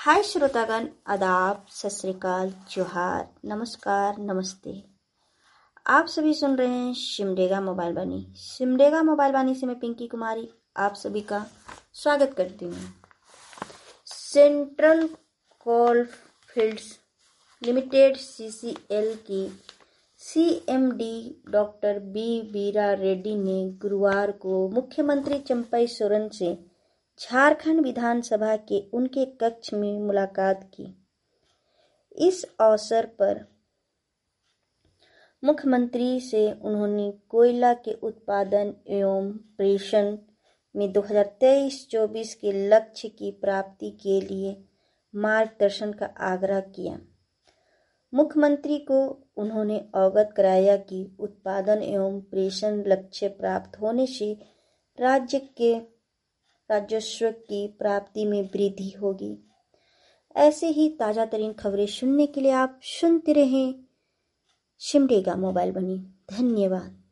हाय श्रोतागण, आदाब, सत श्री अकाल, जोहार, नमस्कार, नमस्ते। आप सभी सुन रहे हैं सिमडेगा मोबाइल वाणी। सिमडेगा मोबाइल वाणी से मैं पिंकी कुमारी आप सभी का स्वागत करती हूँ। सेंट्रल कोलफील्ड्स लिमिटेड CCL की CMD doctor B Veera Reddy ने गुरुवार को मुख्यमंत्री चंपई सोरेन से झारखंड विधानसभा के उनके कक्ष में मुलाकात की। इस अवसर पर मुख्यमंत्री से उन्होंने कोयला के उत्पादन एवं प्रेषण में 2023-24 के लक्ष्य की प्राप्ति के लिए मार्गदर्शन का आग्रह किया। मुख्यमंत्री को उन्होंने अवगत कराया कि उत्पादन एवं प्रेषण लक्ष्य प्राप्त होने से राज्य के राजस्व की प्राप्ति में वृद्धि होगी। ऐसे ही ताजा तरीन खबरें सुनने के लिए आप सुनते रहें सिमडेगा मोबाइल वाणी। धन्यवाद।